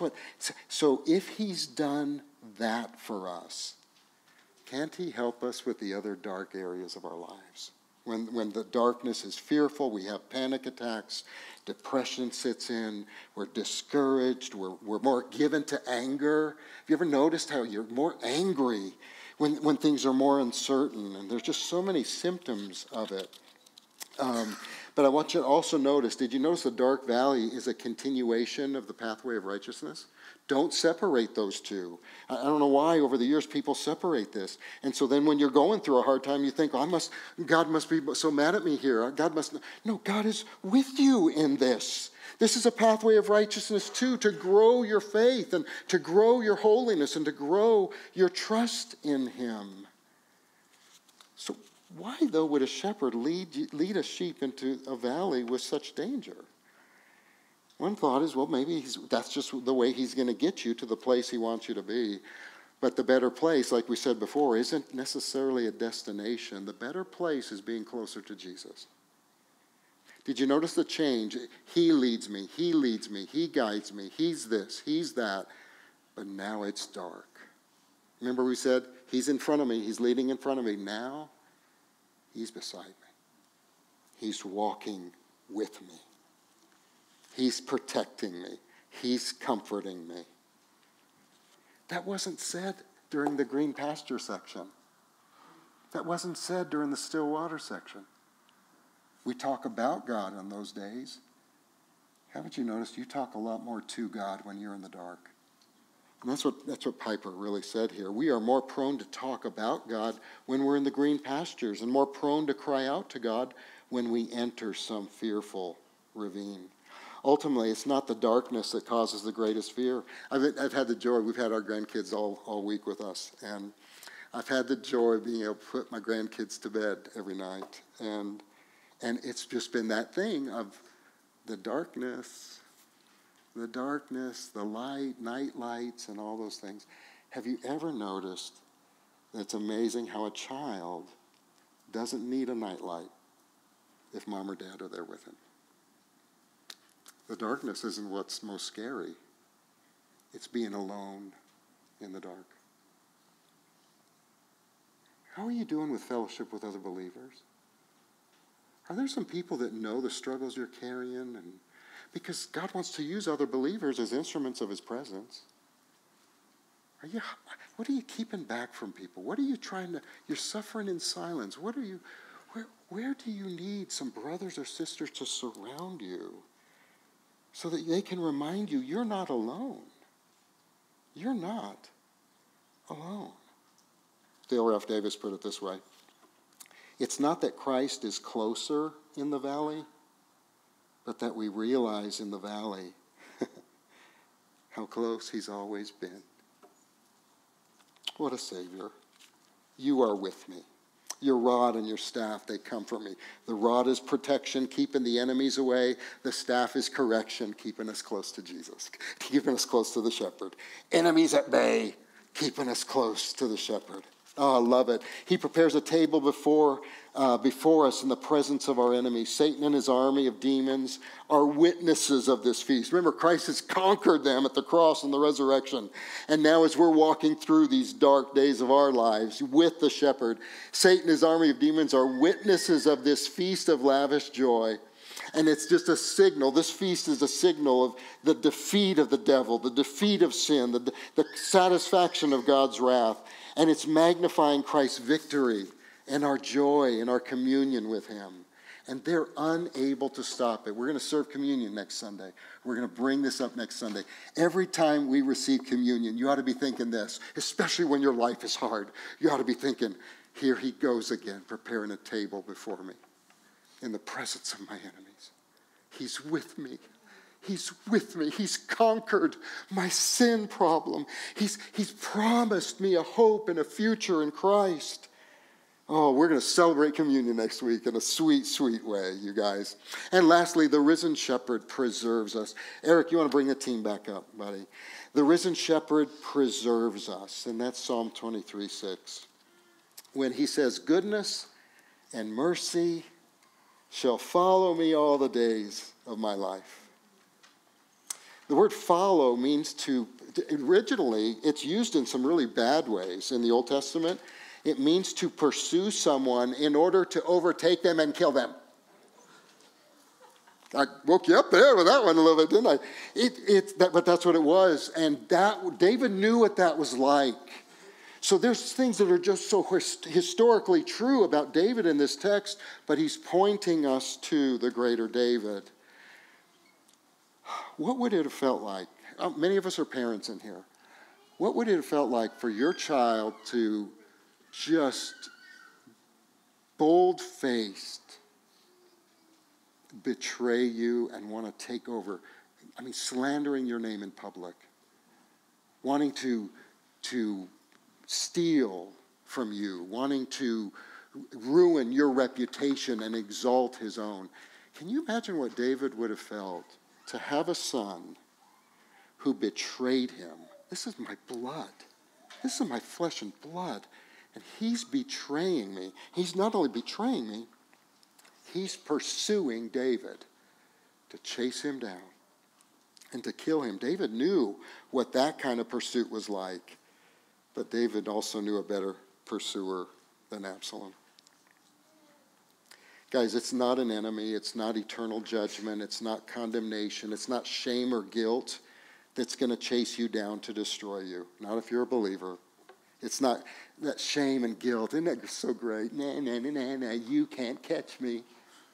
so if he's done that for us, can't he help us with the other dark areas of our lives? When the darkness is fearful, we have panic attacks, depression sits in, we're discouraged, we're more given to anger. Have you ever noticed how you're more angry when things are more uncertain? And there's just so many symptoms of it. But I want you to also notice, did you notice the dark valley is a continuation of the pathway of righteousness? Don't separate those two. I don't know why over the years people separate this. And so then when you're going through a hard time, you think, God must be so mad at me here. No, God is with you in this. This is a pathway of righteousness too, to grow your faith and to grow your holiness and to grow your trust in him. So why, though, would a shepherd lead a sheep into a valley with such danger? One thought is, well, maybe that's just the way he's going to get you to the place he wants you to be. But the better place, like we said before, isn't necessarily a destination. The better place is being closer to Jesus. Did you notice the change? He leads me, he guides me, he's this, he's that. But now it's dark. Remember we said, he's in front of me, he's leading in front of me. Now, he's beside me. He's walking with me. He's protecting me. He's comforting me. That wasn't said during the green pasture section. That wasn't said during the still water section. We talk about God on those days. Haven't you noticed you talk a lot more to God when you're in the dark? And that's what Piper really said here. We are more prone to talk about God when we're in the green pastures and more prone to cry out to God when we enter some fearful ravine. Ultimately, it's not the darkness that causes the greatest fear. I've had the joy, we've had our grandkids all week with us, and I've had the joy of being able to put my grandkids to bed every night. And it's just been that thing of the darkness, the light, night lights, and all those things. Have you ever noticed that it's amazing how a child doesn't need a nightlight if mom or dad are there with him? The darkness isn't what's most scary. It's being alone in the dark. How are you doing with fellowship with other believers? Are there some people that know the struggles you're carrying? And because God wants to use other believers as instruments of his presence. What are you keeping back from people? What are you you're suffering in silence. Where do you need some brothers or sisters to surround you so that they can remind you you're not alone? You're not alone. Dale Ralph Davis put it this way. It's not that Christ is closer in the valley, but that we realize in the valley how close he's always been. What a Savior. You are with me. Your rod and your staff, they comfort me. The rod is protection, keeping the enemies away. The staff is correction, keeping us close to Jesus, keeping us close to the shepherd. Enemies at bay, keeping us close to the shepherd. Oh, I love it. He prepares a table before us in the presence of our enemies. Satan and his army of demons are witnesses of this feast. Remember, Christ has conquered them at the cross and the resurrection. And now as we're walking through these dark days of our lives with the shepherd, Satan and his army of demons are witnesses of this feast of lavish joy. And it's just a signal. This feast is a signal of the defeat of the devil, the defeat of sin, the satisfaction of God's wrath. And it's magnifying Christ's victory and our joy and our communion with him. And they're unable to stop it. We're going to serve communion next Sunday. We're going to bring this up next Sunday. Every time we receive communion, you ought to be thinking this, especially when your life is hard. You ought to be thinking, here he goes again, preparing a table before me in the presence of my enemies. He's with me. He's with me. He's conquered my sin problem. He's promised me a hope and a future in Christ. Oh, we're going to celebrate communion next week in a sweet, sweet way, you guys. And lastly, the risen shepherd preserves us. Eric, you want to bring the team back up, buddy? The risen shepherd preserves us, and that's Psalm 23:6. When he says, goodness and mercy shall follow me all the days of my life. The word follow means to, originally, it's used in some really bad ways in the Old Testament. It means to pursue someone in order to overtake them and kill them. I woke you up there with that one a little bit, didn't I? But that's what it was. And David knew what that was like. So there's things that are just so historically true about David in this text, but he's pointing us to the greater David. What would it have felt like? Many of us are parents in here. What would it have felt like for your child to just bold-faced betray you and want to take over? I mean, slandering your name in public, wanting to steal from you, wanting to ruin your reputation and exalt his own. Can you imagine what David would have felt to have a son who betrayed him? This is my blood. This is my flesh and blood. And he's betraying me. He's not only betraying me, he's pursuing David to chase him down and to kill him. David knew what that kind of pursuit was like, but David also knew a better pursuer than Absalom. Guys, it's not an enemy. It's not eternal judgment. It's not condemnation. It's not shame or guilt that's going to chase you down to destroy you. Not if you're a believer. It's not that shame and guilt. Isn't that so great? Nah, you can't catch me.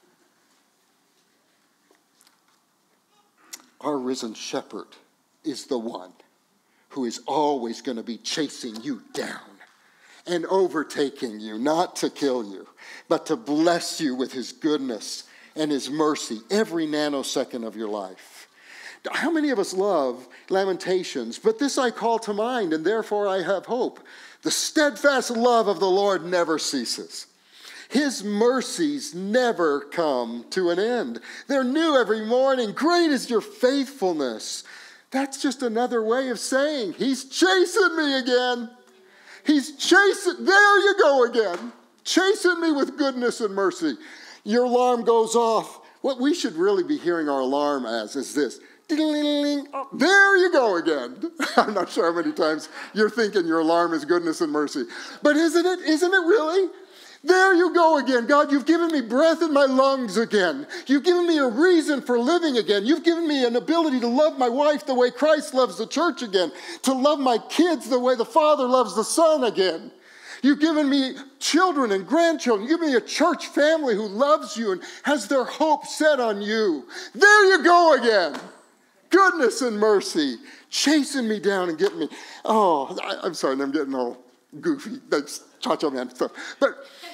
Our risen shepherd is the one who is always going to be chasing you down and overtaking you, not to kill you, but to bless you with his goodness and his mercy every nanosecond of your life. How many of us love Lamentations? But this I call to mind, and therefore I have hope. The steadfast love of the Lord never ceases. His mercies never come to an end. They're new every morning. Great is your faithfulness. That's just another way of saying, he's chasing me again. He's chasing, there you go again. Chasing me with goodness and mercy. Your alarm goes off. What we should really be hearing our alarm as is this. Ding-a-ling-a-ling. Oh, there you go again. I'm not sure how many times you're thinking your alarm is goodness and mercy. But isn't it? Isn't it really? There you go again. God, you've given me breath in my lungs again. You've given me a reason for living again. You've given me an ability to love my wife the way Christ loves the church again. To love my kids the way the Father loves the Son again. You've given me children and grandchildren. You've given me a church family who loves you and has their hope set on you. There you go again. Goodness and mercy, chasing me down and getting me. Oh, I'm sorry, I'm getting all goofy. That's cha-cha man stuff. But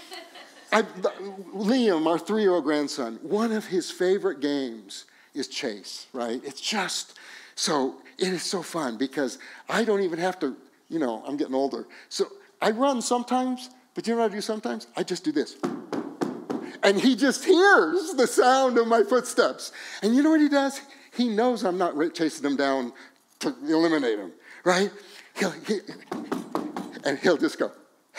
Liam, our 3-year-old grandson, one of his favorite games is chase, right? It's just, so it is so fun because I don't even have to, I'm getting older. So I run sometimes, but you know what I do sometimes? I just do this. And he just hears the sound of my footsteps. And you know what he does? He knows I'm not chasing him down to eliminate him, right? He'll just go.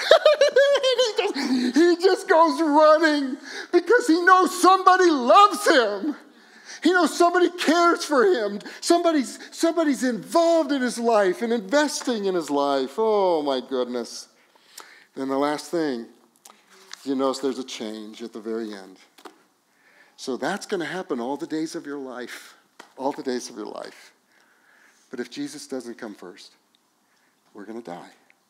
he just goes running because he knows somebody loves him. He knows somebody cares for him. Somebody's involved in his life and investing in his life. Oh, my goodness. Then the last thing, you notice there's a change at the very end. So that's going to happen all the days of your life. All the days of your life. But if Jesus doesn't come first, we're going to die.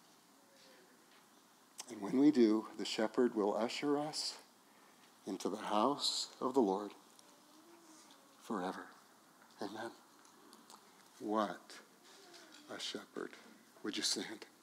And when we do, the shepherd will usher us into the house of the Lord forever. Amen. What a shepherd. Would you stand?